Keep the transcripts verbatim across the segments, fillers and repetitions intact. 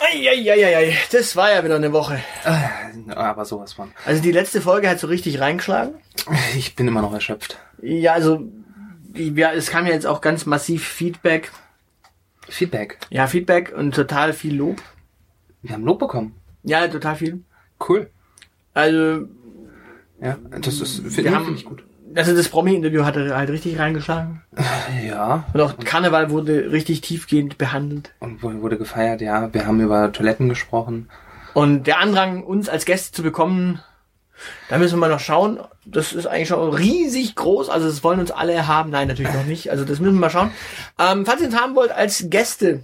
Eieieiei, das war ja wieder eine Woche. Äh, aber sowas von. Also die letzte Folge hat so richtig reingeschlagen. Ich bin immer noch erschöpft. Ja, also ja, es kam ja jetzt auch ganz massiv Feedback. Feedback? Ja, Feedback und total viel Lob. Wir haben Lob bekommen. Ja, total viel. Cool. Also ja, das ist finde find ich gut. Also das Promi-Interview hat halt richtig reingeschlagen. Ja. Und auch Karneval wurde richtig tiefgehend behandelt. Und wurde gefeiert, ja. Wir haben über Toiletten gesprochen. Und der Andrang, uns als Gäste zu bekommen, da müssen wir mal noch schauen. Das ist eigentlich schon riesig groß. Also das wollen uns alle haben. Nein, natürlich noch nicht. Also das müssen wir mal schauen. Ähm, falls ihr uns haben wollt als Gäste,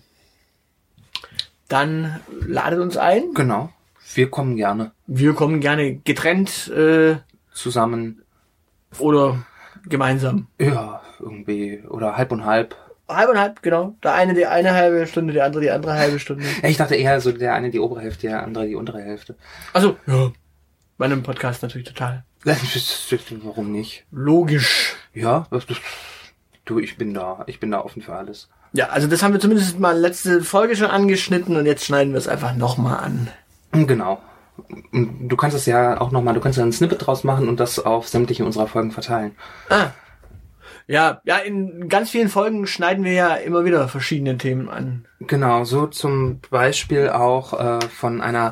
dann ladet uns ein. Genau. Wir kommen gerne. Wir kommen gerne getrennt. Äh, Zusammen. Oder gemeinsam. Ja, irgendwie. Oder halb und halb. Halb und halb, genau. Der eine die eine halbe Stunde, der andere die andere halbe Stunde. Ich dachte eher so, der eine die obere Hälfte, der andere die untere Hälfte. Also ja. Bei einem Podcast natürlich total. Warum nicht? Logisch. Ja, du, ich bin da. Ich bin da offen für alles. Ja, also das haben wir zumindest mal letzte Folge schon angeschnitten und jetzt schneiden wir es einfach nochmal an. Genau. Und du kannst es ja auch nochmal, du kannst ja ein Snippet draus machen und das auf sämtliche unserer Folgen verteilen. Ah. Ja, ja, in ganz vielen Folgen schneiden wir ja immer wieder verschiedene Themen an. Genau, so zum Beispiel auch äh, von einer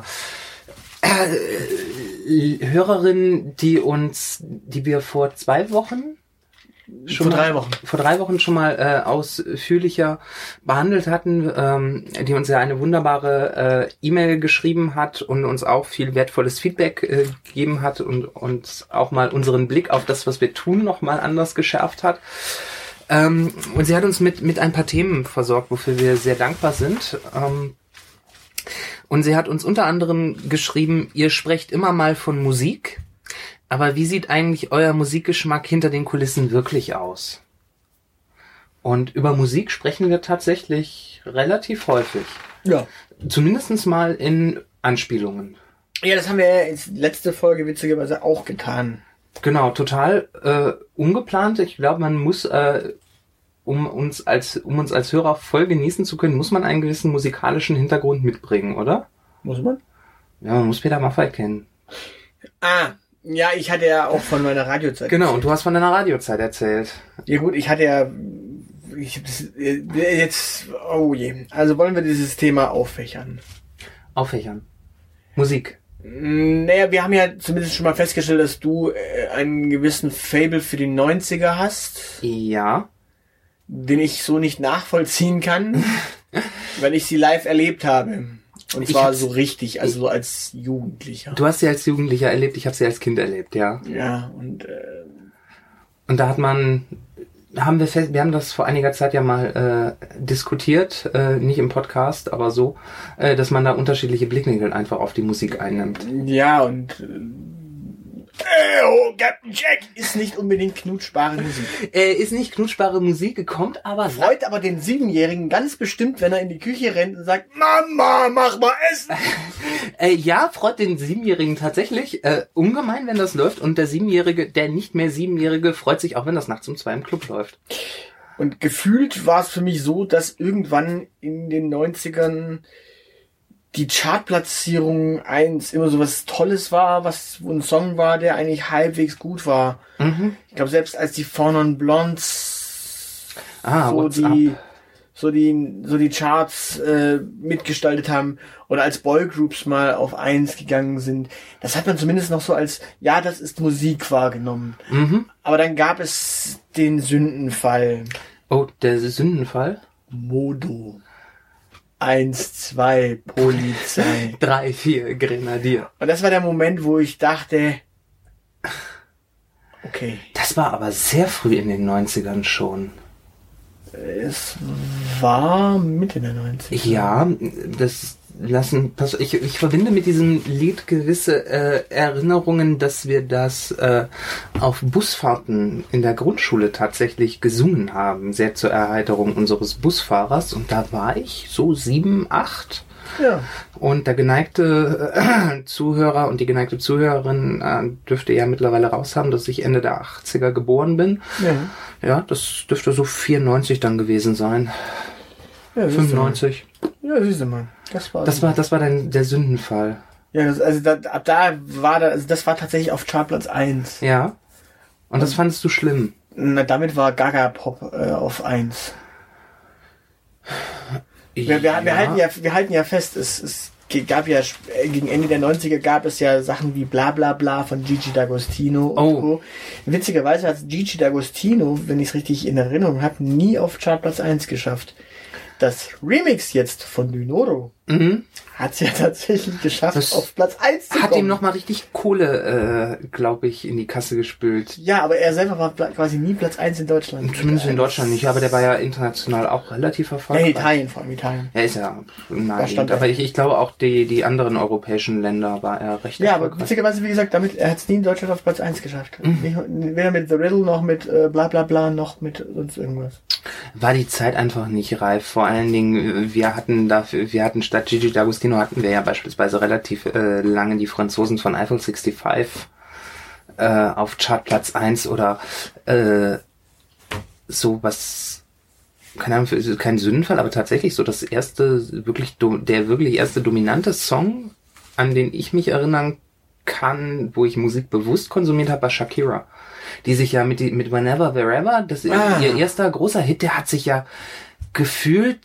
äh, Hörerin, die uns, die wir vor zwei Wochen Schon vor mal, drei Wochen. Vor drei Wochen schon mal äh, ausführlicher behandelt hatten, ähm, die uns ja eine wunderbare äh, E-Mail geschrieben hat und uns auch viel wertvolles Feedback äh, gegeben hat und uns auch mal unseren Blick auf das, was wir tun, noch mal anders geschärft hat. Ähm, und sie hat uns mit mit ein paar Themen versorgt, wofür wir sehr dankbar sind. Ähm, und sie hat uns unter anderem geschrieben, ihr sprecht immer mal von Musik. Aber wie sieht eigentlich euer Musikgeschmack hinter den Kulissen wirklich aus? Und über Musik sprechen wir tatsächlich relativ häufig. Ja. Zumindest mal in Anspielungen. Ja, das haben wir ja in letzte Folge witzigerweise auch getan. Genau, total äh, ungeplant. Ich glaube, man muss, äh, um uns als um uns als Hörer voll genießen zu können, muss man einen gewissen musikalischen Hintergrund mitbringen, oder? Muss man? Ja, man muss Peter Maffay kennen. Ah, ja, ich hatte ja auch von meiner Radiozeit Genau, erzählt. und du hast von deiner Radiozeit erzählt. Ja gut, ich hatte ja ich hab das, jetzt, oh je. Also wollen wir dieses Thema auffächern. Auffächern. Musik. Naja, wir haben ja zumindest schon mal festgestellt, dass du äh, einen gewissen Faible für die neunziger hast. Ja. Den ich so nicht nachvollziehen kann, weil ich sie live erlebt habe. Und zwar so richtig, also so als Jugendlicher. Du hast sie als Jugendlicher erlebt, ich habe sie als Kind erlebt, ja. Ja, und äh, und da hat man, haben wir fest, wir haben das vor einiger Zeit ja mal äh, diskutiert, äh, nicht im Podcast, aber so, äh, dass man da unterschiedliche Blickwinkel einfach auf die Musik einnimmt. Ja, und äh, oh, Captain Jack ist nicht unbedingt knutschbare Musik. Äh, ist nicht knutschbare Musik, kommt aber... Freut aber den Siebenjährigen ganz bestimmt, wenn er in die Küche rennt und sagt, Mama, mach mal Essen. äh, ja, freut den Siebenjährigen tatsächlich äh, ungemein, wenn das läuft. Und der Siebenjährige, der nicht mehr Siebenjährige, freut sich auch, wenn das nachts um zwei im Club läuft. Und gefühlt war es für mich so, dass irgendwann in den neunzigern die Chartplatzierung eins immer so was Tolles war, was ein Song war, der eigentlich halbwegs gut war. Mhm. Ich glaube, selbst als die Four Non Blondes ah, so die up? so die so die Charts äh, mitgestaltet haben oder als Boygroups mal auf eins gegangen sind, das hat man zumindest noch so als, ja, das ist Musik wahrgenommen. Mhm. Aber dann gab es den Sündenfall. Oh, der Sündenfall? Modo. Eins, zwei, Polizei. Drei, vier, Grenadier. Und das war der Moment, wo ich dachte, okay. Das war aber sehr früh in den neunzigern schon. Es war Mitte der neunziger. Ja, das lassen, pass, ich, ich verbinde mit diesem Lied gewisse äh, Erinnerungen, dass wir das äh, auf Busfahrten in der Grundschule tatsächlich gesungen haben, sehr zur Erheiterung unseres Busfahrers. Und da war ich so sieben, acht. Ja. Und der geneigte äh, Zuhörer und die geneigte Zuhörerin äh, dürfte ja mittlerweile raus haben, dass ich Ende der achtziger geboren bin. Ja, ja, das dürfte so vierundneunzig dann gewesen sein. ja fünfundneunzig. Ja, siehst du mal. Das war, das war, das war dann der Sündenfall. Ja, das, also da, ab da war da, also das war tatsächlich auf Chartplatz eins. Ja. Und das fandest du schlimm? Na, damit war Gaga Pop äh, auf eins. Wir, wir, ja. wir, halten ja, wir halten ja fest, es, es gab ja gegen Ende der neunziger gab es ja Sachen wie Bla Bla Bla von Gigi D'Agostino und oh. so. Witzigerweise hat Gigi D'Agostino, wenn ich es richtig in Erinnerung habe, nie auf Chartplatz eins geschafft. Das Remix jetzt von Lynoro mhm. hat es ja tatsächlich geschafft, das auf Platz eins zu hat kommen. Hat ihm nochmal richtig Kohle, äh, glaube ich, in die Kasse gespült. Ja, aber er selber war quasi nie Platz eins in Deutschland. Zumindest in Deutschland nicht, aber der war ja international auch relativ erfolgreich. Ja, in Italien, vor allem Italien. Er ist ja naheliegend, aber ich, ich glaube auch die, die anderen europäischen Länder war er recht ja, erfolgreich. Aber witzigerweise, wie gesagt, damit, er hat es nie in Deutschland auf Platz eins geschafft. Mhm. Nicht, weder mit The Riddle, noch mit äh, bla bla bla, noch mit sonst irgendwas. War die Zeit einfach nicht reif. Vor allen Dingen, wir hatten dafür, wir hatten statt Gigi D'Agostino hatten wir ja beispielsweise relativ äh, lange die Franzosen von Eiffel sechsundsechzig äh, auf Chartplatz eins oder äh, so was, keine Ahnung, kein Sündenfall, aber tatsächlich so das erste, wirklich, der wirklich erste dominante Song, an den ich mich erinnern kann, wo ich Musik bewusst konsumiert habe, war Shakira. Die sich ja mit, die, mit Whenever, Wherever, das ah. ihr erster großer Hit, der hat sich ja gefühlt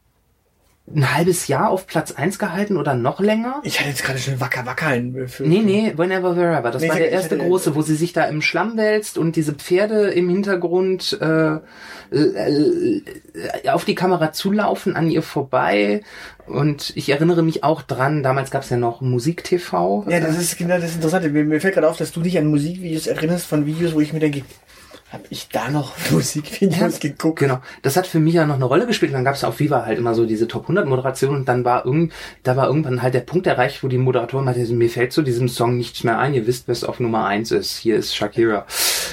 ein halbes Jahr auf Platz eins gehalten oder noch länger. Ich hatte jetzt gerade schon Wacker Wacker in für, Nee, nee, Whenever, Wherever. Das nee, war der erste hatte, große, wo sie sich da im Schlamm wälzt und diese Pferde im Hintergrund äh, äh, auf die Kamera zulaufen, an ihr vorbei. Und ich erinnere mich auch dran, damals gab es ja noch Musik-T V. Ja, das ist genau das Interessante. Mir, mir fällt gerade auf, dass du dich an Musikvideos erinnerst, von Videos, wo ich mir denke, habe ich da noch Musikvideos ja, geguckt? Genau. Das hat für mich ja noch eine Rolle gespielt. Und dann gab es auf Viva halt immer so diese Top hundert Moderation und dann war irgend, da war irgendwann halt der Punkt erreicht, wo die Moderatorin meinte, mir fällt zu diesem Song nichts mehr ein. Ihr wisst, was auf Nummer eins ist. Hier ist Shakira.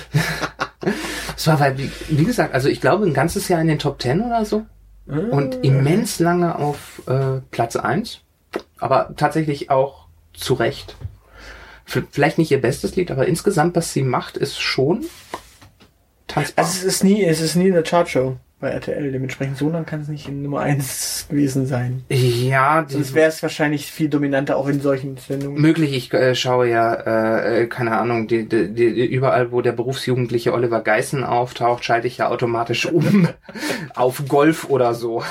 Es war halt, wie, wie gesagt, also ich glaube ein ganzes Jahr in den Top zehn oder so. Und immens lange auf äh, Platz eins. Aber tatsächlich auch zu Recht. Vielleicht nicht ihr bestes Lied, aber insgesamt, was sie macht, ist schon tanzbar. Also es ist nie, es ist nie eine Chartshow bei R T L. Dementsprechend so lang kann es nicht in Nummer eins gewesen sein. Ja. Sonst wäre es wahrscheinlich viel dominanter auch in solchen Sendungen. Möglich, ich äh, schaue ja, äh, keine Ahnung, die, die, die, überall, wo der berufsjugendliche Oliver Geissen auftaucht, schalte ich ja automatisch um auf Golf oder so.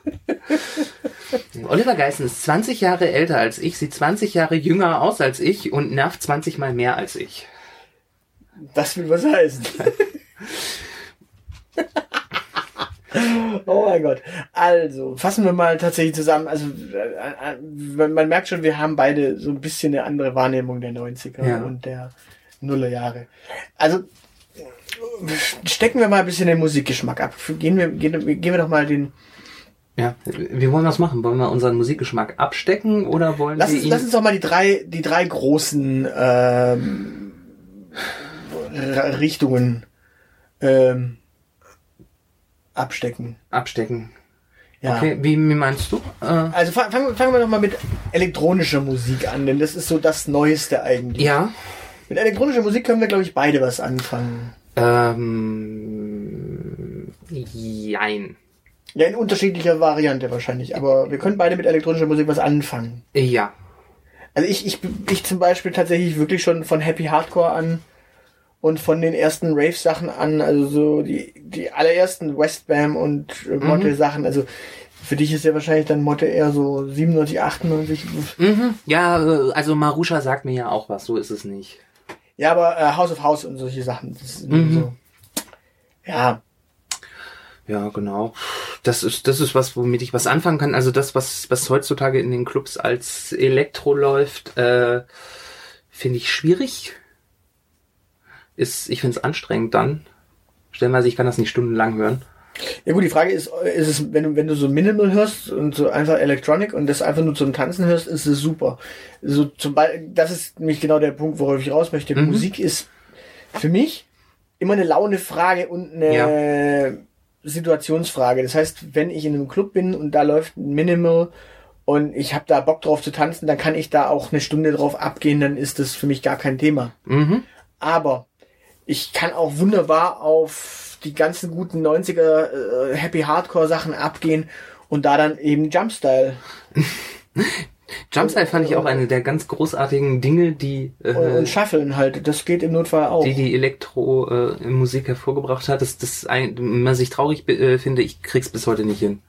Oliver Geissen ist zwanzig Jahre älter als ich, sieht zwanzig Jahre jünger aus als ich und nervt zwanzig Mal mehr als ich. Das will was heißen. Oh mein Gott. Also, fassen wir mal tatsächlich zusammen. Also, äh, äh, man merkt schon, wir haben beide so ein bisschen eine andere Wahrnehmung der neunziger ja. und der Nullerjahre. Also, stecken wir mal ein bisschen den Musikgeschmack ab. Gehen wir, gehen, gehen wir doch mal den... Ja, wie wollen wir das machen? Wollen wir unseren Musikgeschmack abstecken oder wollen lass wir uns, ihn... Lass uns doch mal die drei, die drei großen ähm, Richtungen ähm, abstecken. Abstecken. Ja. Okay, wie, wie meinst du? Äh, also fangen, fangen wir doch mal mit elektronischer Musik an, denn das ist so das Neueste eigentlich. Ja. Mit elektronischer Musik können wir, glaube ich, beide was anfangen. Ähm, jein. Ja, in unterschiedlicher Variante wahrscheinlich, aber wir können beide mit elektronischer Musik was anfangen. Ja. Also ich, ich, ich zum Beispiel tatsächlich wirklich schon von Happy Hardcore an und von den ersten Rave-Sachen an, also so die, die allerersten Westbam und Motte-Sachen, mhm. also für dich ist ja wahrscheinlich dann Motte eher so siebenundneunzig, achtundneunzig. Mhm. Ja, also Marusha sagt mir ja auch was, so ist es nicht. Ja, aber äh, House of House und solche Sachen, das ist mhm. so. Ja. Ja, genau. Das ist, das ist was, womit ich was anfangen kann. Also das, was, was heutzutage in den Clubs als Elektro läuft, äh, finde ich schwierig. Ist, ich finde es anstrengend dann. Stellenweise, ich kann das nicht stundenlang hören. Ja gut, die Frage ist, ist es, wenn du, wenn du so Minimal hörst und so einfach Electronic und das einfach nur zum Tanzen hörst, ist es super. So zum Beispiel, das ist nämlich genau der Punkt, worauf ich raus möchte. Mhm. Musik ist für mich immer eine Launefrage und eine ja. Situationsfrage. Das heißt, wenn ich in einem Club bin und da läuft ein Minimal und ich habe da Bock drauf zu tanzen, dann kann ich da auch eine Stunde drauf abgehen, dann ist das für mich gar kein Thema. Mhm. Aber ich kann auch wunderbar auf die ganzen guten neunziger äh, Happy Hardcore Sachen abgehen Und da dann eben Jumpstyle. Jumpstyle fand ich auch eine der ganz großartigen Dinge, die äh, und, und Shuffeln halt, das geht im Notfall auch. Die die Elektro-Musik äh, hervorgebracht hat, das das ein, man sich traurig äh, finde, ich krieg's bis heute nicht hin.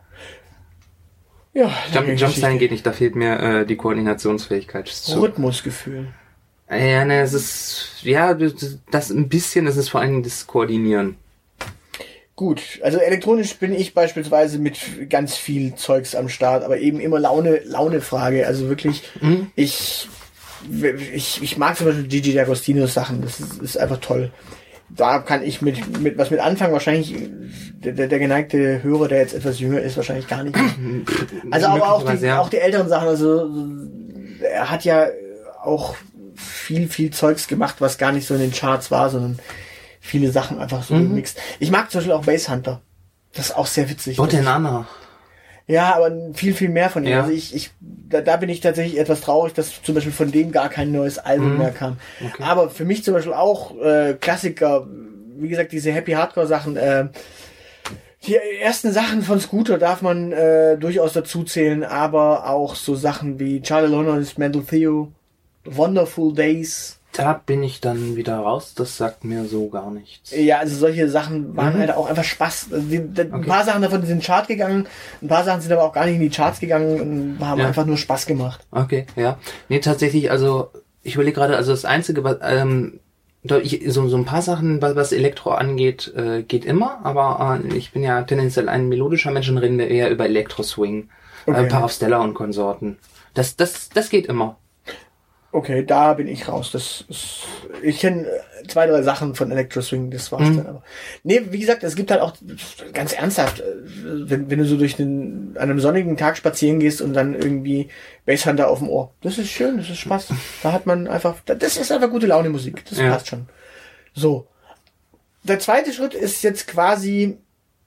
Ja, Jump, Jumpstyle geht nicht, da fehlt mir äh, die Koordinationsfähigkeit zu. Rhythmusgefühl. Ja, ne, es ist ja das ein bisschen, es ist vor allem das Koordinieren. Gut, also elektronisch bin ich beispielsweise mit ganz viel Zeugs am Start, aber eben immer Laune, Laune-Frage. Also wirklich, mhm. ich, ich, ich mag zum Beispiel Gigi D'Agostino Sachen, das ist, ist einfach toll. Da kann ich mit, mit was mit anfangen, wahrscheinlich der, der geneigte Hörer, der jetzt etwas jünger ist, wahrscheinlich gar nicht. Also aber auch die, auch die älteren Sachen, also er hat ja auch viel, viel Zeugs gemacht, was gar nicht so in den Charts war, sondern viele Sachen einfach so mhm. gemixt. Ich mag zum Beispiel auch Basshunter. Das ist auch sehr witzig. Botanana. Ja, aber viel, viel mehr von ihm. Ja. Also ich, ich, da, da bin ich tatsächlich etwas traurig, dass zum Beispiel von dem gar kein neues Album mhm. mehr kam. Okay. Aber für mich zum Beispiel auch äh, Klassiker, wie gesagt, diese Happy Hardcore Sachen, äh, die ersten Sachen von Scooter darf man äh, durchaus dazu zählen, aber auch so Sachen wie Charlie Lono's Mental Theo, Wonderful Days. Da bin ich dann wieder raus, das sagt mir so gar nichts. Ja, also solche Sachen waren mhm. halt auch einfach Spaß. Also die, die, okay. Ein paar Sachen davon sind in den Chart gegangen, ein paar Sachen sind aber auch gar nicht in die Charts gegangen und haben ja. einfach nur Spaß gemacht. Okay, ja. Nee, tatsächlich, also ich überlege gerade, also das Einzige, was, ähm, ich, so, so ein paar Sachen, was, was Elektro angeht, äh, geht immer, aber äh, ich bin ja tendenziell ein melodischer Mensch und rede eher über Elektro-Swing, okay. äh, Paar of Stella und Konsorten. Das, das, das geht immer. Okay, da bin ich raus. Das ist, ich kenne zwei, drei Sachen von Electro Swing, das war's mhm. dann aber. Nee, wie gesagt, es gibt halt auch, ganz ernsthaft, wenn, wenn du so durch den, an einem sonnigen Tag spazieren gehst und dann irgendwie Basshunter auf dem Ohr. Das ist schön, das ist Spaß. Da hat man einfach, das ist einfach gute Laune Musik. Das ja. passt schon. So. Der zweite Schritt ist jetzt quasi,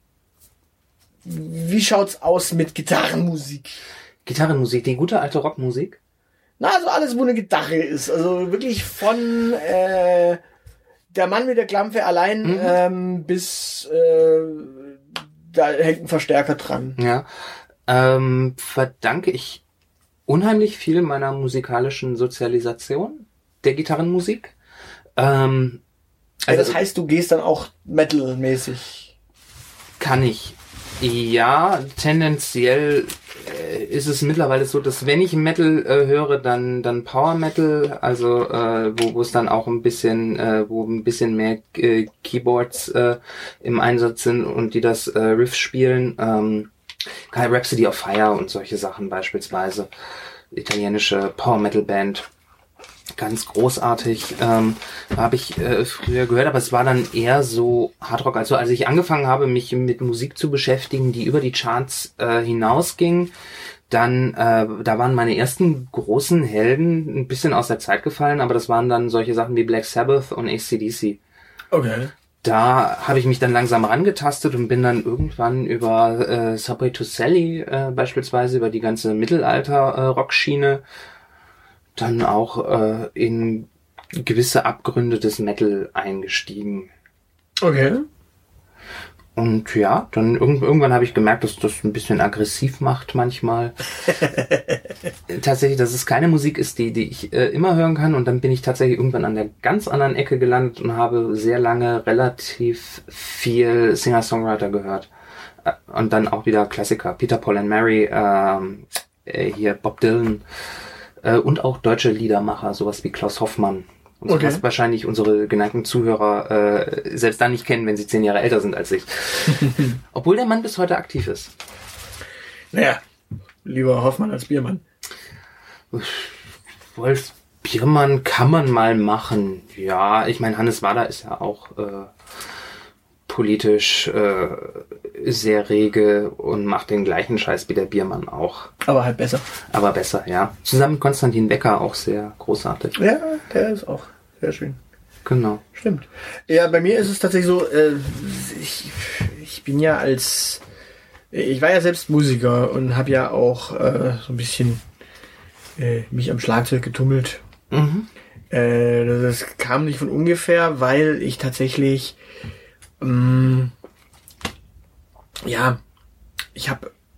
wie schaut's aus mit Gitarrenmusik? Gitarrenmusik, die gute alte Rockmusik? Na, also alles, wo eine Gitarre ist. Also wirklich von äh, der Mann mit der Klampfe allein mhm. ähm, bis äh, da hängt ein Verstärker dran. Ja, ähm, verdanke ich unheimlich viel meiner musikalischen Sozialisation der Gitarrenmusik. Ähm, also das heißt, du gehst dann auch Metal-mäßig? Kann ich. Ja, tendenziell äh, ist es mittlerweile so, dass wenn ich Metal äh, höre, dann dann Power Metal, also äh, wo wo es dann auch ein bisschen äh, wo ein bisschen mehr äh, Keyboards äh, im Einsatz sind und die das äh, Riff spielen, ähm, Rhapsody of Fire und solche Sachen beispielsweise, italienische Power Metal Band. Ganz großartig, ähm, habe ich äh, früher gehört, aber es war dann eher so Hardrock. Also als ich angefangen habe, mich mit Musik zu beschäftigen, die über die Charts äh, hinausging, dann, äh, da waren meine ersten großen Helden ein bisschen aus der Zeit gefallen, aber das waren dann solche Sachen wie Black Sabbath und A C D C. Okay. Da habe ich mich dann langsam rangetastet und bin dann irgendwann über äh, Subway to Sally äh, beispielsweise, über die ganze Mittelalter-Rockschiene, dann auch äh, in gewisse Abgründe des Metal eingestiegen. Okay. Und ja, dann irgend, irgendwann habe ich gemerkt, dass das ein bisschen aggressiv macht manchmal. Tatsächlich, dass es keine Musik ist, die die ich äh, immer hören kann. Und dann bin ich tatsächlich irgendwann an der ganz anderen Ecke gelandet und habe sehr lange relativ viel Singer-Songwriter gehört. Äh, und dann auch wieder Klassiker. Peter, Paul and Mary, ähm, äh, hier Bob Dylan. Und auch deutsche Liedermacher, sowas wie Klaus Hoffmann. Und okay. sowas wahrscheinlich unsere geneigten Zuhörer äh, selbst dann nicht kennen, wenn sie zehn Jahre älter sind als ich. Obwohl der Mann bis heute aktiv ist. Naja, lieber Hoffmann als Biermann. Wolf Biermann kann man mal machen. Ja, ich meine, Hannes Wader ist ja auch äh, politisch äh, sehr rege und macht den gleichen Scheiß wie der Biermann auch. Aber halt besser. Aber besser, ja. Zusammen mit Konstantin Wecker auch sehr großartig. Ja, der ist auch sehr schön. Genau. Stimmt. Ja, bei mir ist es tatsächlich so, äh, ich, ich bin ja als, ich war ja selbst Musiker und habe ja auch äh, so ein bisschen äh, mich am Schlagzeug getummelt. Mhm. Äh, das kam nicht von ungefähr, weil ich tatsächlich ähm, ja, ich habe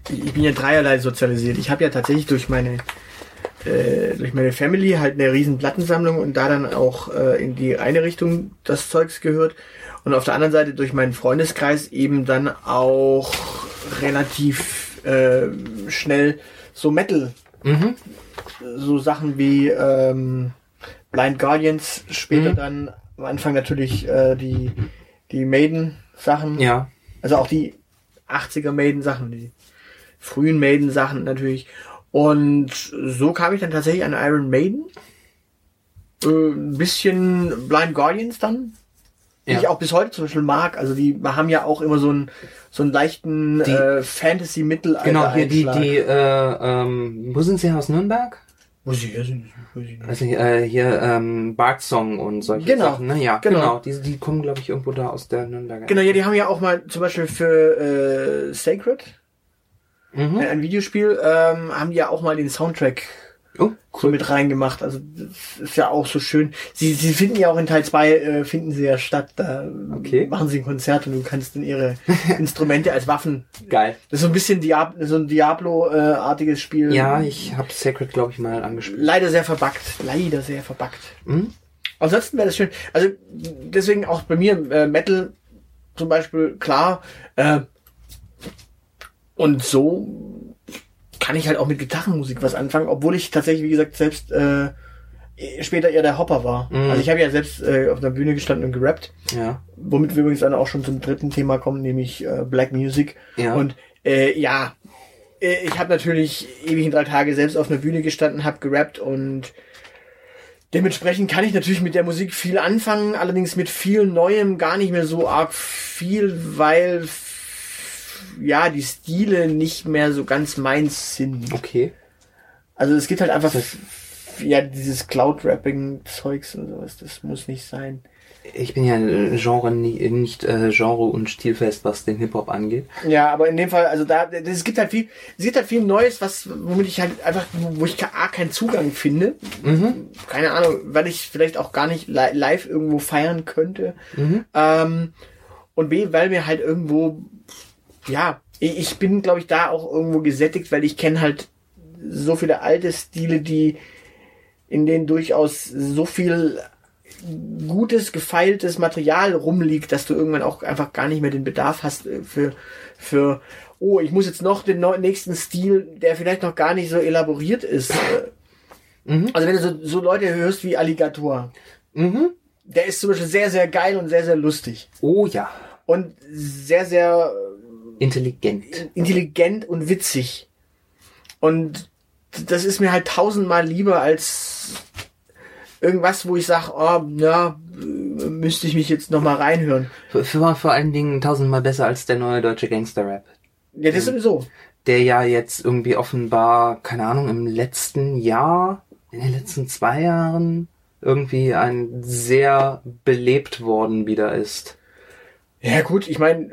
ich bin ja dreierlei sozialisiert. Ich habe ja tatsächlich durch meine äh, durch meine Family halt eine riesen Plattensammlung und da dann auch äh, in die eine Richtung das Zeugs gehört. Und auf der anderen Seite durch meinen Freundeskreis eben dann auch relativ äh, schnell so Metal. Mhm. So Sachen wie ähm, Blind Guardians, später mhm. dann am Anfang natürlich äh, die, die Maiden-Sachen. Ja. Also auch die achtziger Maiden-Sachen, die frühen Maiden-Sachen natürlich. Und so kam ich dann tatsächlich an Iron Maiden. Äh, ein bisschen Blind Guardians dann. Ja. Die ich auch bis heute zum Beispiel mag. Also die haben ja auch immer so einen so einen leichten die, äh, Fantasy-Mittelalter. Genau, hier die, die, äh, ähm, wo sind sie aus Nürnberg? Wo sie hier sind, weiß ich nicht. Also äh, hier ähm, Bart Song und solche genau, Sachen. Ne? Ja, genau. genau. Die, die kommen, glaube ich, irgendwo da aus der Nürnberger. Genau, ja, die haben ja auch mal zum Beispiel für äh, Sacred, mhm. ein Videospiel, ähm, haben die ja auch mal den Soundtrack oh, cool. so mit reingemacht. Also das ist ja auch so schön. Sie, sie finden ja auch in Teil zwei äh, finden sie ja statt. Da okay. machen sie ein Konzert und du kannst dann ihre Instrumente als Waffen. Geil. Das ist so ein bisschen Diab so ein Diablo-artiges Spiel. Ja, ich habe Sacred, glaube ich, mal angespielt. Leider sehr verbuggt. Leider sehr verbuggt. Mhm. Ansonsten wäre das schön. Also deswegen auch bei mir äh, Metal zum Beispiel, klar. Äh, und so kann ich halt auch mit Gitarrenmusik was anfangen, obwohl ich tatsächlich, wie gesagt, selbst äh, später eher der Hopper war. Mhm. Also ich habe ja selbst äh, auf der Bühne gestanden und gerappt. Ja. Womit wir übrigens dann auch schon zum dritten Thema kommen, nämlich äh, Black Music. Ja. Und äh, ja, äh, ich habe natürlich ewig in drei Tage selbst auf einer Bühne gestanden, habe gerappt und dementsprechend kann ich natürlich mit der Musik viel anfangen, allerdings mit viel Neuem gar nicht mehr so arg viel, weil ja, die Stile nicht mehr so ganz meins sind. Okay. Also es gibt halt einfach ja dieses Cloud-Rapping-Zeugs und sowas, das muss nicht sein. Ich bin ja Genre nicht äh, Genre und stilfest, was den Hip-Hop angeht. Ja, aber in dem Fall, also da, es gibt halt viel, es gibt halt viel Neues, was, womit ich halt einfach, wo ich A, keinen Zugang finde. Mhm. Keine Ahnung, weil ich vielleicht auch gar nicht li- live irgendwo feiern könnte. Mhm. Ähm, und B, weil mir halt irgendwo, ja, ich, ich bin, glaube ich, da auch irgendwo gesättigt, weil ich kenne halt so viele alte Stile, die, in denen durchaus so viel gutes, gefeiltes Material rumliegt, dass du irgendwann auch einfach gar nicht mehr den Bedarf hast für, für oh, ich muss jetzt noch den nächsten Stil, der vielleicht noch gar nicht so elaboriert ist. Mhm. Also wenn du so, so Leute hörst wie Alligator, mhm. der ist zum Beispiel sehr, sehr geil und sehr, sehr lustig. Oh ja. Und sehr, sehr intelligent. Intelligent und witzig. Und das ist mir halt tausendmal lieber als irgendwas, wo ich sage, oh, ja, müsste ich mich jetzt nochmal reinhören. Für, für, vor allen Dingen tausendmal besser als der neue deutsche Gangster-Rap. Ja, das sowieso. Der ja jetzt irgendwie offenbar, keine Ahnung, im letzten Jahr, in den letzten zwei Jahren irgendwie ein sehr belebt worden wieder ist. Ja gut, ich meine,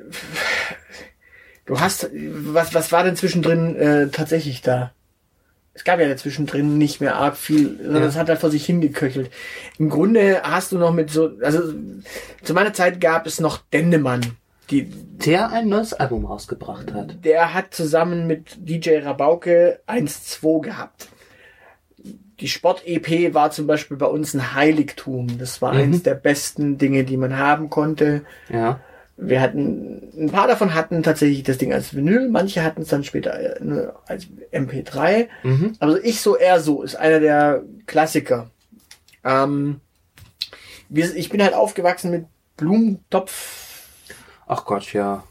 du hast, was, was war denn zwischendrin äh, tatsächlich da? Es gab ja dazwischen drin nicht mehr arg viel, sondern es ja. hat halt vor sich hingeköchelt. Im Grunde hast du noch mit so, also zu meiner Zeit gab es noch Dendemann, die der ein neues Album rausgebracht hat. Der hat zusammen mit D J Rabauke eins zwei gehabt. Die Sport-E P war zum Beispiel bei uns ein Heiligtum. Das war mhm. eins der besten Dinge, die man haben konnte. Ja. Wir hatten, ein paar davon hatten tatsächlich das Ding als Vinyl, manche hatten es dann später nur als M P drei. Mhm. Also ich so eher so, ist einer der Klassiker. Ähm, wir, ich bin halt aufgewachsen mit Blumentopf. Ach Gott, ja.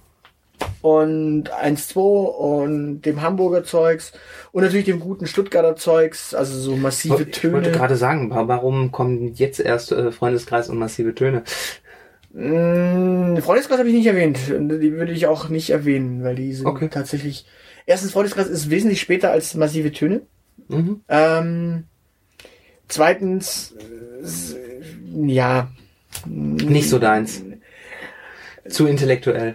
Und eins zwei und dem Hamburger Zeugs und natürlich dem guten Stuttgarter Zeugs, also so massive ich Töne. Ich wollte gerade sagen, warum kommen jetzt erst äh, Freundeskreis und massive Töne? Freundeskreis habe ich nicht erwähnt. Die würde ich auch nicht erwähnen, weil die sind okay. tatsächlich... Erstens, Freundeskreis ist wesentlich später als massive Töne. Mhm. Ähm, zweitens, äh, ja... Nicht so deins. Zu intellektuell.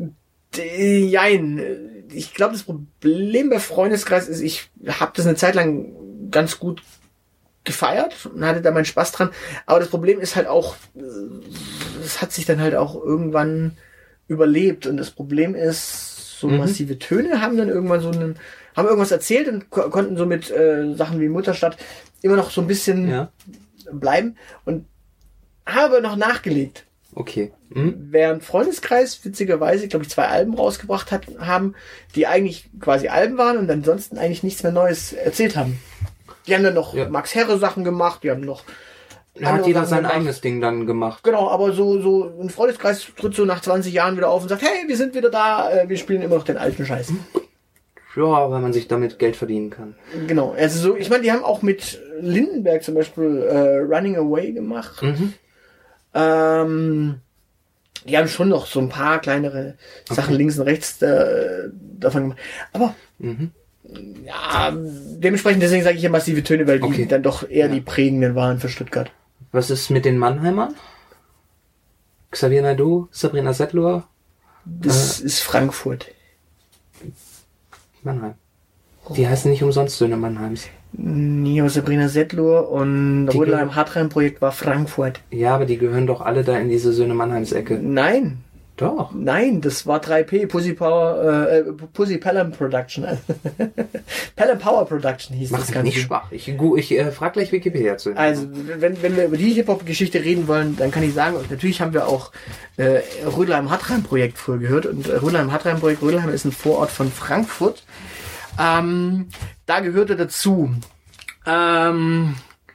Jein. Ich glaube, das Problem bei Freundeskreis ist, ich habe das eine Zeit lang ganz gut gefeiert und hatte da meinen Spaß dran. Aber das Problem ist halt auch, es hat sich dann halt auch irgendwann überlebt. Und das Problem ist, so mhm. massive Töne, haben dann irgendwann so einen, haben irgendwas erzählt und ko- konnten so mit äh, Sachen wie Mutterstadt immer noch so ein bisschen ja. bleiben und habe noch nachgelegt. Okay. Mhm. Während Freundeskreis witzigerweise, glaube ich, zwei Alben rausgebracht hat, haben, die eigentlich quasi Alben waren und ansonsten eigentlich nichts mehr Neues erzählt haben. Die haben dann noch ja. Max Herre Sachen gemacht, die haben noch Da hat jeder sein eigenes Ding dann gemacht. Genau, aber so, so ein Freundeskreis tritt so nach zwanzig Jahren wieder auf und sagt, hey, wir sind wieder da, äh, wir spielen immer noch den alten Scheiß. Ja, weil man sich damit Geld verdienen kann. Genau, also so, ich meine, die haben auch mit Lindenberg zum Beispiel äh, Running Away gemacht. Mhm. Ähm, die haben schon noch so ein paar kleinere Sachen okay. links und rechts äh, davon gemacht. Aber mhm. ja, dementsprechend, deswegen sage ich ja massive Töne, weil die okay. dann doch eher ja. die prägenden waren für Stuttgart. Was ist mit den Mannheimern? Xavier Naidoo, Sabrina Settler? Das äh, ist Frankfurt. Mannheim. Die heißen nicht umsonst Söhne Mannheims. Nee, aber Sabrina Settler und Rödelheim Hartheim Projekt war Frankfurt. Ja, aber die gehören doch alle da in diese Söhne Mannheims Ecke. Nein. Doch. Nein, das war drei P, Pussy Power, äh, Pussy Pelham Production. Pelham Power Production hieß Mach das Ganze. Nicht schwach. Ich, ich äh, frag gleich Wikipedia zu. Also, wenn, wenn wir über die Hip-Hop-Geschichte reden wollen, dann kann ich sagen, natürlich haben wir auch äh, Rödelheim-Hartheim-Projekt früher gehört. Und äh, Rödelheim-Hartheim-Projekt, Rödelheim ist ein Vorort von Frankfurt. Ähm, da gehörte dazu ähm,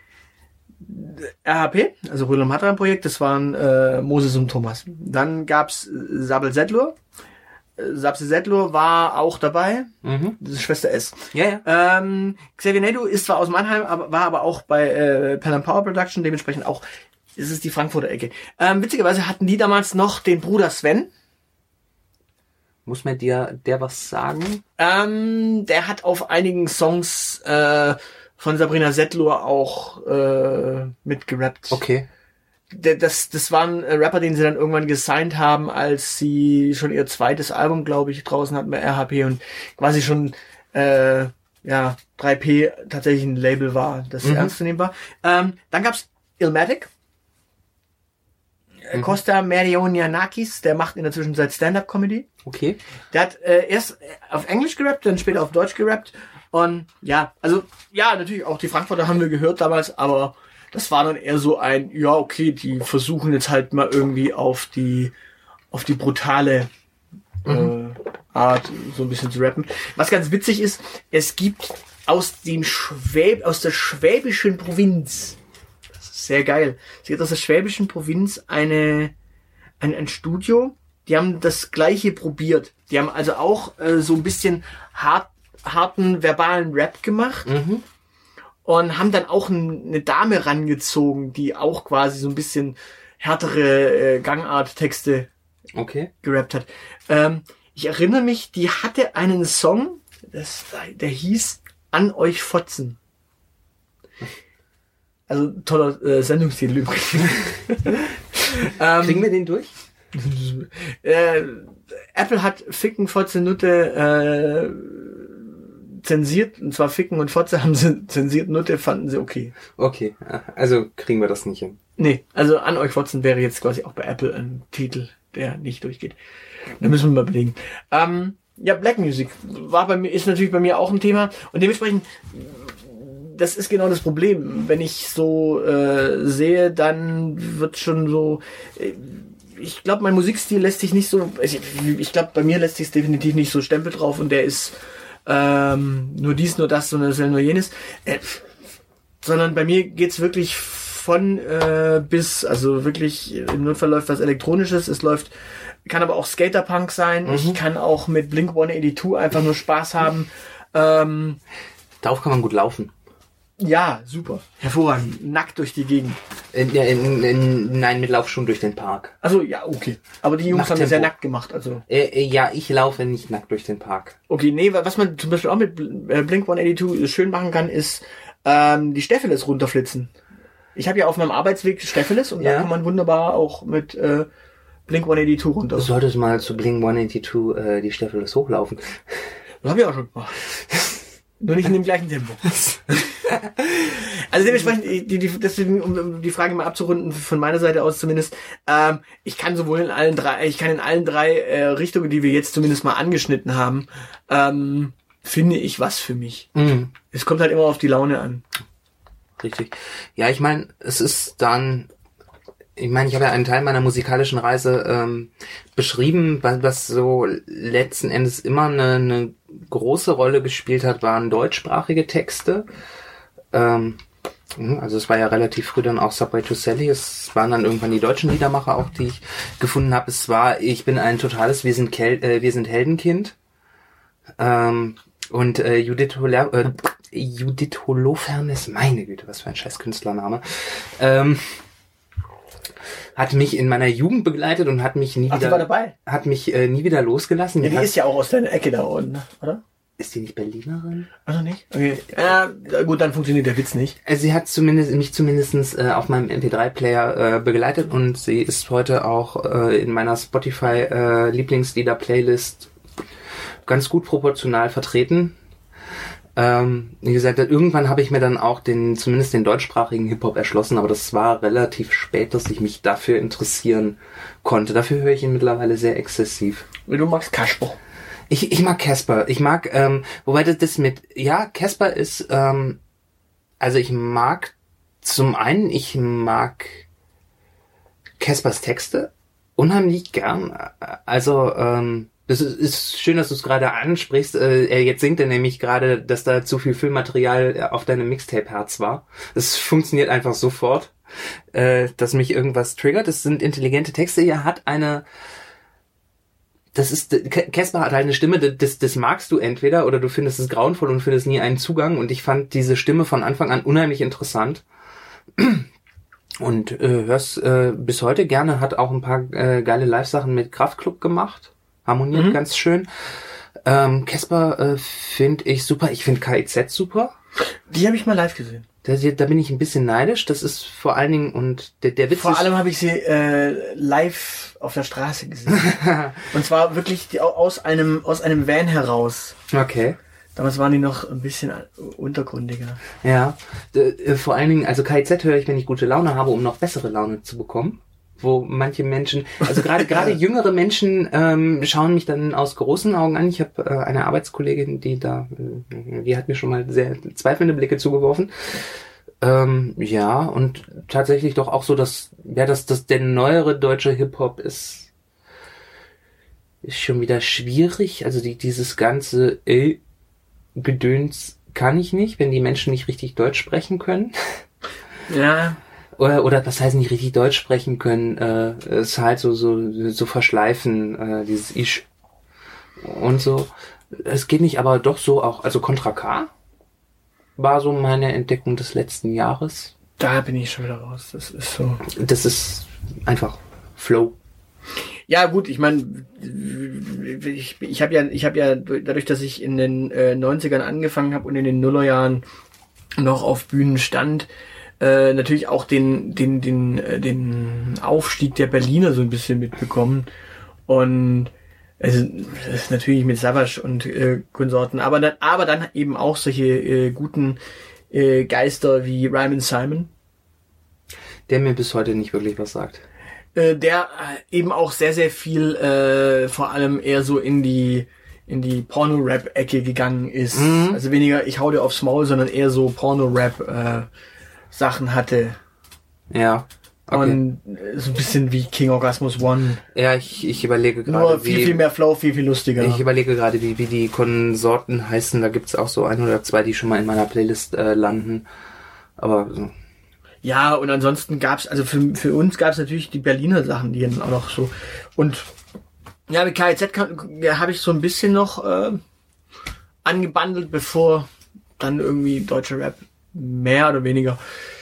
R H P, also Rödelheim-Hartheim-Projekt, das waren äh, Moses und Thomas. Dann gab's Sabel Settler. Sabse Settler war auch dabei. Mhm. Das ist Schwester S. Ja, ja. Ähm, Xavier Naidoo ist zwar aus Mannheim, aber war aber auch bei äh, Pelham Power Production, dementsprechend auch ist es die Frankfurter Ecke. Ähm, witzigerweise hatten die damals noch den Bruder Sven. Muss mir dir der was sagen? Ähm, der hat auf einigen Songs äh, von Sabrina Settler auch äh, mitgerappt. Okay. Das, das war ein Rapper, den sie dann irgendwann gesigned haben, als sie schon ihr zweites Album, glaube ich, draußen hatten bei R H P und quasi schon äh, ja drei P tatsächlich ein Label war, das mhm. ernst zu nehmen war. Ähm, dann gab's Illmatic. Mhm. Costa Merionianakis, der macht in der Zwischenzeit Stand-Up-Comedy. Okay. Der hat äh, erst auf Englisch gerappt, dann später auf Deutsch gerappt. Und ja, also ja, natürlich auch die Frankfurter haben wir gehört damals, aber das war dann eher so ein, ja, okay, die versuchen jetzt halt mal irgendwie auf die auf die brutale mhm. äh, Art so ein bisschen zu rappen. Was ganz witzig ist, es gibt aus dem Schwäb, aus der schwäbischen Provinz, das ist sehr geil, es gibt aus der schwäbischen Provinz eine ein, ein Studio, die haben das Gleiche probiert. Die haben also auch äh, so ein bisschen hart, harten verbalen Rap gemacht. Mhm. Und haben dann auch eine Dame rangezogen, die auch quasi so ein bisschen härtere äh, Gangart-Texte okay. gerappt hat. Ähm, ich erinnere mich, die hatte einen Song, das, der hieß An euch Fotzen. Also toller äh, Sendungstitel übrigens. ähm, Kriegen wir den durch? äh, Apple hat Ficken, Fotze, Nutte äh, zensiert, und zwar Ficken und Fotze haben sie zensiert, Nutte fanden sie okay. Okay, also kriegen wir das nicht hin. Nee, also An euch Fotzen wäre jetzt quasi auch bei Apple ein Titel, der nicht durchgeht. Da müssen wir mal belegen. Ähm, ja, Black Music war bei mir, ist natürlich bei mir auch ein Thema und dementsprechend, das ist genau das Problem. Wenn ich so äh, sehe, dann wird schon so, äh, ich glaube, mein Musikstil lässt sich nicht so, ich, ich glaube, bei mir lässt sich definitiv nicht so Stempel drauf und der ist ähm, nur dies, nur das, sondern das ist nur jenes. Äh, sondern bei mir geht's wirklich von äh, bis, also wirklich im Notfall läuft was Elektronisches, es läuft, kann aber auch Skaterpunk sein, mhm. Ich kann auch mit Blink one eighty-two einfach nur Spaß haben. Ähm, Darauf kann man gut laufen. Ja, super. Hervorragend. Nackt durch die Gegend. In, in, in, nein, mit Laufschuhen durch den Park. Also ja, okay. Aber die Jungs haben das ja nackt gemacht. Also. Äh, äh, ja, ich laufe nicht nackt durch den Park. Okay, nee, was man zum Beispiel auch mit Blink one eighty-two schön machen kann, ist ähm, die Stepheles runterflitzen. Ich habe ja auf meinem Arbeitsweg Stepheles und ja. Da kann man wunderbar auch mit äh, Blink one eighty-two runter. Du solltest mal zu Blink one eighty-two äh, die Stepheles hochlaufen. Das habe ich auch schon gemacht. Nur nicht in dem gleichen Tempo. Also dementsprechend, die, die, deswegen, um die Frage mal abzurunden, von meiner Seite aus zumindest, ähm, ich kann sowohl in allen drei, ich kann in allen drei äh, Richtungen, die wir jetzt zumindest mal angeschnitten haben, ähm, finde ich was für mich. Mhm. Es kommt halt immer auf die Laune an. Richtig. Ja, ich meine, es ist dann, ich meine, ich habe ja einen Teil meiner musikalischen Reise ähm, beschrieben, was, was so letzten Endes immer eine, eine große Rolle gespielt hat, waren deutschsprachige Texte. Ähm, also es war ja relativ früh dann auch Subway to Sally, es waren dann irgendwann die deutschen Liedermacher auch, die ich gefunden habe. Es war, ich bin ein totales Wir sind, Kel- äh, wir sind Heldenkind. Ähm, und äh, Judith, Hola- äh, Judith Holofernes, meine Güte, was für ein scheiß Künstlername, ähm, hat mich in meiner Jugend begleitet und hat mich nie Ach, wieder, die war dabei? hat mich äh, nie wieder losgelassen. Ja, die hat, ist ja auch aus deiner Ecke da unten, oder? Ist die nicht Berlinerin? Also nicht? Okay. Ja, gut, dann funktioniert der Witz nicht. Also sie hat zumindest mich zumindestens äh, auf meinem M P drei Player äh, begleitet und sie ist heute auch äh, in meiner Spotify äh, Lieblingslieder Playlist ganz gut proportional vertreten. Ähm, wie gesagt, irgendwann habe ich mir dann auch den, zumindest den deutschsprachigen Hip-Hop erschlossen, aber das war relativ spät, dass ich mich dafür interessieren konnte. Dafür höre ich ihn mittlerweile sehr exzessiv. Du magst Kasper. Ich, ich mag Casper. Ich mag, ähm, wobei das, das mit, ja, Casper ist, ähm, also ich mag, zum einen, ich mag Caspers Texte unheimlich gern. Also, ähm, das ist, ist schön, dass du es gerade ansprichst. Äh, jetzt singt er nämlich gerade, dass da zu viel Filmmaterial auf deinem Mixtape-Herz war. Das funktioniert einfach sofort, äh, dass mich irgendwas triggert. Das sind intelligente Texte. Er hat eine, das ist, Casper hat halt eine Stimme, das, das magst du entweder oder du findest es grauenvoll und findest nie einen Zugang. Und ich fand diese Stimme von Anfang an unheimlich interessant. Und äh, hör's äh, bis heute gerne, hat auch ein paar äh, geile Live-Sachen mit Kraftklub gemacht. Harmoniert mhm. ganz schön. Ähm, Casper äh, finde ich super. Ich finde K I Z super. Die habe ich mal live gesehen. Da, da bin ich ein bisschen neidisch. Das ist vor allen Dingen, und der, der Witz Vor ist, allem habe ich sie äh, live auf der Straße gesehen. Und zwar wirklich die, aus einem aus einem Van heraus. Okay. Damals waren die noch ein bisschen untergründiger. Ja. D- vor allen Dingen, also K I Z höre ich, wenn ich gute Laune habe, um noch bessere Laune zu bekommen. Wo manche Menschen, also gerade gerade jüngere Menschen ähm, schauen mich dann aus großen Augen an. Ich habe äh, eine Arbeitskollegin, die da, äh, die hat mir schon mal sehr zweifelnde Blicke zugeworfen. Ähm, ja, und tatsächlich doch auch so, dass ja, dass das der neuere deutsche Hip-Hop ist, ist schon wieder schwierig. Also die dieses ganze äh, Gedöns kann ich nicht, wenn die Menschen nicht richtig Deutsch sprechen können. Ja. Oder, oder was heißt nicht richtig Deutsch sprechen können, äh, es halt so, so, so verschleifen, äh, dieses Ich und so. Es geht nicht, aber doch so auch, also Contra K war so meine Entdeckung des letzten Jahres. Da bin ich schon wieder raus, das ist so. Das ist einfach Flow. Ja gut, ich meine, ich, ich habe ja, ich habe ja dadurch, dass ich in den äh, neunzigern angefangen habe und in den Nullerjahren noch auf Bühnen stand, Äh, natürlich auch den, den, den, äh, den Aufstieg der Berliner so ein bisschen mitbekommen. Und also, das ist natürlich mit Savage und äh, Konsorten, aber dann, aber dann eben auch solche äh, guten äh, Geister wie Ryman Simon. Der mir bis heute nicht wirklich was sagt. Äh, der äh, eben auch sehr, sehr viel, äh, vor allem eher so in die in die Porno-Rap-Ecke gegangen ist. Mhm. Also weniger ich hau dir aufs Maul, sondern eher so Porno-Rap äh, Sachen hatte. Ja. Okay. Und so ein bisschen wie King Orgasmus One. Ja, ich, ich überlege gerade. Nur viel, wie, viel mehr Flow, viel, viel lustiger. Ich überlege gerade, wie, wie die Konsorten heißen. Da gibt's auch so ein oder zwei, die schon mal in meiner Playlist äh, landen. Aber so. Ja, und ansonsten gab's, also für, für uns gab's natürlich die Berliner Sachen, die dann auch noch so. Und ja, mit K I Z ja, habe ich so ein bisschen noch äh, angebandelt, bevor dann irgendwie deutscher Rap mehr oder weniger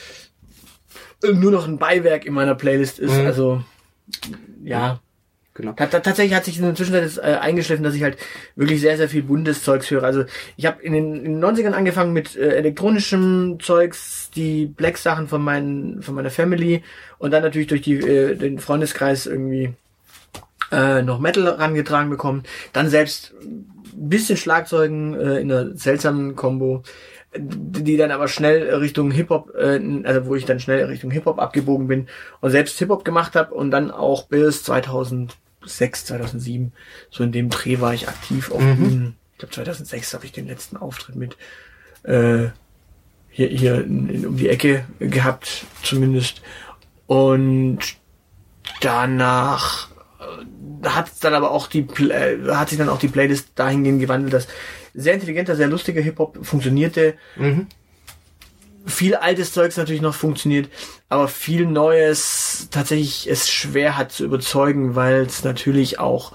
nur noch ein Beiwerk in meiner Playlist ist. Mhm. Also ja, genau. T- tatsächlich hat sich in der Zwischenzeit das, äh, eingeschliffen, dass ich halt wirklich sehr, sehr viel buntes Zeugs höre. Also ich habe in den, in den neunzigern angefangen mit äh, elektronischem Zeugs, die Black-Sachen von meinen, von meiner Family und dann natürlich durch die äh, den Freundeskreis irgendwie äh, noch Metal rangetragen bekommen. Dann selbst ein bisschen Schlagzeugen äh, in einer seltsamen Kombo. die dann aber schnell Richtung Hip-Hop, äh, also wo ich dann schnell Richtung Hip-Hop abgebogen bin und selbst Hip-Hop gemacht habe und dann auch bis zweitausendsechs, zweitausendsieben, so in dem Dreh war ich aktiv auf mhm. Ich glaube zweitausendsechs habe ich den letzten Auftritt mit äh, hier, hier in, in, um die Ecke gehabt, zumindest. Und danach äh, hat dann aber auch die äh, hat sich dann auch die Playlist dahingehend gewandelt, dass sehr intelligenter, sehr lustiger Hip-Hop funktionierte. Mhm. Viel altes Zeugs natürlich noch funktioniert, aber viel Neues tatsächlich es schwer hat zu überzeugen, weil es natürlich auch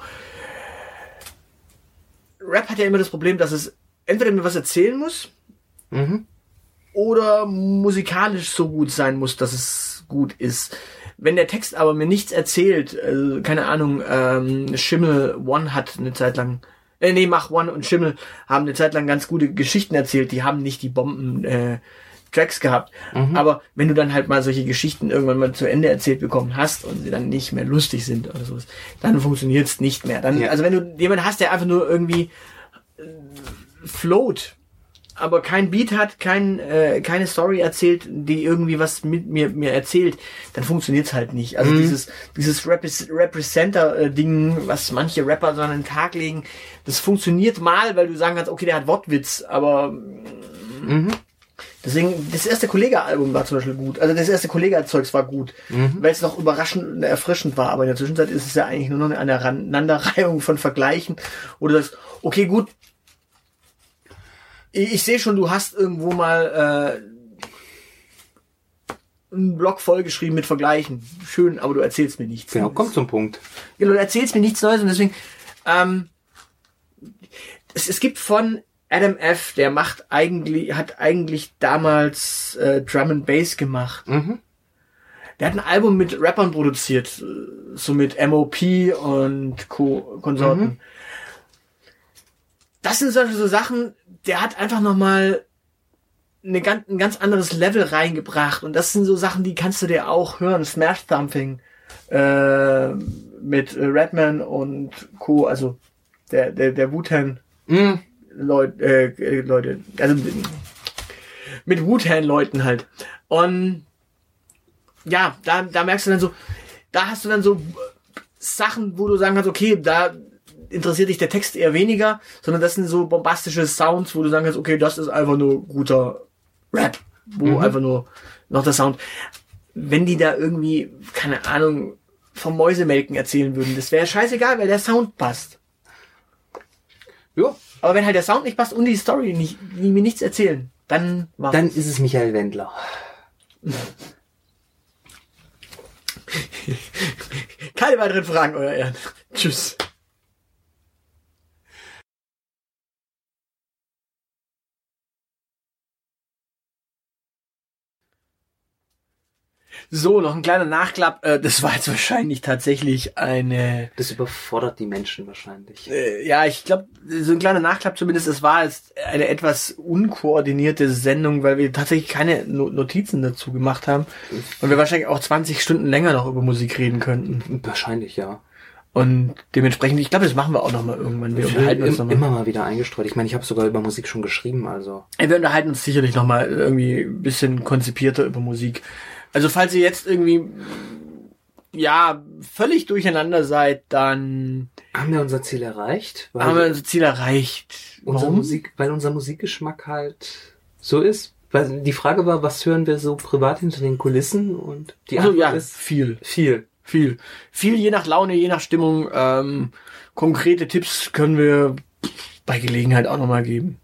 Rap hat ja immer das Problem, dass es entweder mir was erzählen muss mhm. oder musikalisch so gut sein muss, dass es gut ist. Wenn der Text aber mir nichts erzählt, also, keine Ahnung, ähm, Schimmel One hat eine Zeit lang Äh, nee, Mach One und Schimmel haben eine Zeit lang ganz gute Geschichten erzählt, die haben nicht die Bomben äh, Tracks gehabt. Mhm. Aber wenn du dann halt mal solche Geschichten irgendwann mal zu Ende erzählt bekommen hast und sie dann nicht mehr lustig sind oder sowas, dann funktioniert's nicht mehr. Dann, ja. Also wenn du jemanden hast, der einfach nur irgendwie äh, float, aber kein Beat hat, kein, äh, keine Story erzählt, die irgendwie was mit mir, mir erzählt, dann funktioniert's halt nicht. Also mhm. dieses, dieses Repres- Representer-Ding, was manche Rapper so an den Tag legen, das funktioniert mal, weil du sagen kannst, okay, der hat Wortwitz, aber mhm. deswegen, das erste Kollege-Album war zum Beispiel gut. Also das erste Kollege-Zeugs war gut, mhm. weil es noch überraschend und erfrischend war. Aber in der Zwischenzeit ist es ja eigentlich nur noch eine Aneinanderreihung von Vergleichen. Oder das, okay, gut, ich, ich sehe schon, du hast irgendwo mal äh, einen Blog vollgeschrieben mit Vergleichen. Schön, aber du erzählst mir nichts. Genau, komm zum Punkt. Genau, du erzählst mir nichts Neues und deswegen, ähm, es, es gibt von Adam F., der macht eigentlich, hat eigentlich damals äh, Drum and Bass gemacht. Mhm. Der hat ein Album mit Rappern produziert, so mit M O P und Co. Konsorten. Mhm. Das sind solche so Sachen, der hat einfach nochmal eine ganz, ein ganz anderes Level reingebracht und das sind so Sachen, die kannst du dir auch hören. Smash Thumping äh, mit Redman und Co., also der, der, der Wu-Tang mhm. Leute, äh, Leute, also mit Wu-Tang-Leuten halt. Und ja, da, da merkst du dann so, da hast du dann so Sachen, wo du sagen kannst, okay, da interessiert dich der Text eher weniger, sondern das sind so bombastische Sounds, wo du sagen kannst, okay, das ist einfach nur guter Rap, wo mhm. einfach nur noch der Sound. Wenn die da irgendwie, keine Ahnung, vom Mäusemelken erzählen würden, das wäre scheißegal, weil der Sound passt. Ja. Aber wenn halt der Sound nicht passt und die Story nicht, die mir nichts erzählen, dann war's. Dann ist es Michael Wendler. Keine weiteren Fragen, euer Ehren. Tschüss. So, noch ein kleiner Nachklapp. Äh, das war jetzt wahrscheinlich tatsächlich eine... Das überfordert die Menschen wahrscheinlich. Äh, ja, ich glaube, so ein kleiner Nachklapp zumindest. Es war jetzt eine etwas unkoordinierte Sendung, weil wir tatsächlich keine Notizen dazu gemacht haben. Und wir wahrscheinlich auch zwanzig Stunden länger noch über Musik reden könnten. Wahrscheinlich, ja. Und dementsprechend, ich glaube, das machen wir auch nochmal irgendwann. Wir unterhalten uns nochmal. Immer mal wieder eingestreut. Ich meine, ich habe sogar über Musik schon geschrieben, also... Wir unterhalten uns sicherlich nochmal irgendwie ein bisschen konzipierter über Musik. Also falls ihr jetzt irgendwie, ja, völlig durcheinander seid, dann... Haben wir unser Ziel erreicht? Weil haben wir unser Ziel erreicht. Unser Musik, weil unser Musikgeschmack halt so ist. Weil die Frage war, was hören wir so privat hinter den Kulissen? Und die also, Antwort ja, ist viel. Viel. Viel. Viel je nach Laune, je nach Stimmung. Ähm, konkrete Tipps können wir bei Gelegenheit auch nochmal geben.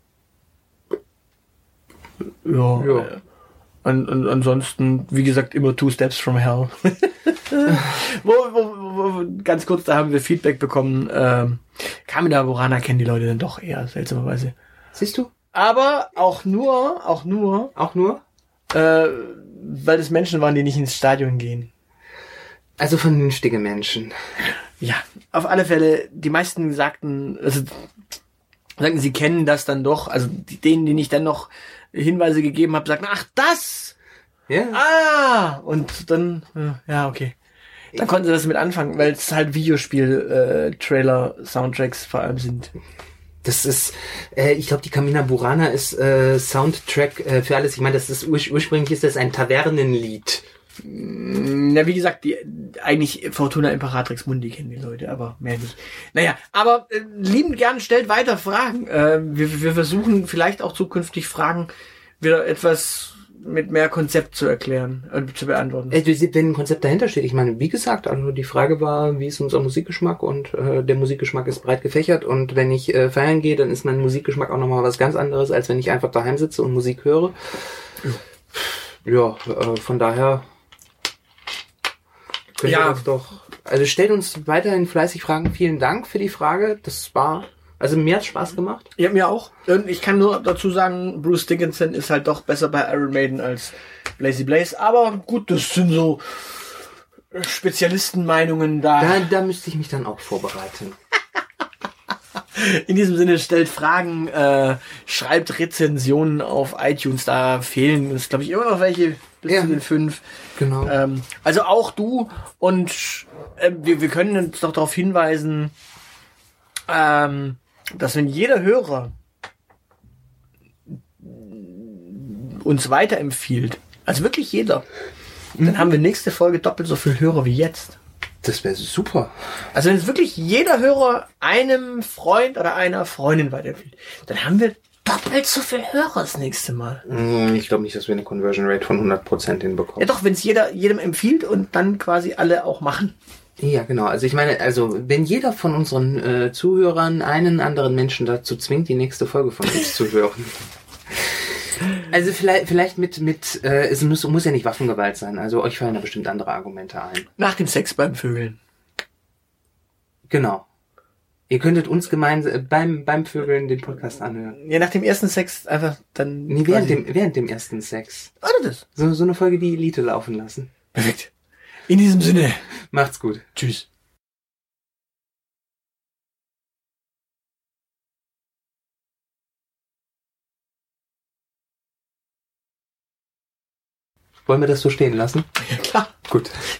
Ja. ja. Äh, Und, und ansonsten, wie gesagt, immer Two Steps from Hell. wo, wo, wo, ganz kurz, da haben wir Feedback bekommen. Ähm, Carmina Burana kennen die Leute dann doch eher, seltsamerweise. Siehst du? Aber auch nur, auch nur, auch nur, äh, weil es Menschen waren, die nicht ins Stadion gehen. Also vernünftige Menschen. Ja, auf alle Fälle, die meisten sagten, also sagten, sie kennen das dann doch, also die, denen, denen ich dann noch Hinweise gegeben habe, sagten, ach, das! Ja. Ah! Und dann, ja, okay. Dann konnten sie das mit anfangen, weil es halt Videospiel-Trailer-Soundtracks vor allem sind. Das ist, äh, ich glaube, die Carmina Burana ist äh, Soundtrack äh, für alles. Ich meine, das ist ur- ursprünglich ist das ein Tavernenlied. Na, wie gesagt, die eigentlich Fortuna Imperatrix Mundi kennen die Leute, aber mehr nicht. Naja, aber äh, liebend gern stellt weiter Fragen. Äh, wir, wir versuchen vielleicht auch zukünftig Fragen wieder etwas mit mehr Konzept zu erklären und äh, zu beantworten. Äh, wenn ein Konzept dahinter steht, ich meine, wie gesagt, also die Frage war, wie ist unser Musikgeschmack und äh, der Musikgeschmack ist breit gefächert und wenn ich äh, feiern gehe, dann ist mein Musikgeschmack auch nochmal was ganz anderes, als wenn ich einfach daheim sitze und Musik höre. Ja, ja äh, von daher könnt ihr Ja. uns doch, also stellt uns weiterhin fleißig Fragen. Vielen Dank für die Frage. Das war, also mir hat's Spaß gemacht. Ja, mir auch. Und ich kann nur dazu sagen, Bruce Dickinson ist halt doch besser bei Iron Maiden als Blazy Blaze. Aber gut, das sind so Spezialistenmeinungen da. Da, da müsste ich mich dann auch vorbereiten. In diesem Sinne, stellt Fragen, äh, schreibt Rezensionen auf iTunes. Da fehlen uns, glaube ich, immer noch welche bis Ja. zu den fünf. Genau. Ähm, also auch du und äh, wir, wir können uns doch darauf hinweisen, ähm, dass wenn jeder Hörer uns weiterempfiehlt, also wirklich jeder, Mhm. dann haben wir nächste Folge doppelt so viele Hörer wie jetzt. Das wäre super. Also wenn es wirklich jeder Hörer einem Freund oder einer Freundin weiterempfiehlt, dann haben wir doppelt so viele Hörer das nächste Mal. Ich glaube nicht, dass wir eine Conversion Rate von hundert Prozent Ja hinbekommen. doch, wenn es jeder jedem empfiehlt und dann quasi alle auch machen. Ja, genau. Also ich meine, also wenn jeder von unseren äh, Zuhörern einen anderen Menschen dazu zwingt, die nächste Folge von uns zu hören. Also vielleicht, vielleicht mit, mit äh, es muss, muss ja nicht Waffengewalt sein. Also euch fallen da bestimmt andere Argumente ein. Nach dem Sex beim Vögeln. Genau. Ihr könntet uns gemeinsam beim beim Vögeln den Podcast anhören. Ja, nach dem ersten Sex einfach dann... Nee, während quasi- dem, während dem ersten Sex. Oder das? So, so eine Folge, die Elite laufen lassen. Perfekt. In diesem Sinne. Macht's gut. Tschüss. Wollen wir das so stehen lassen? Ja, klar. Gut.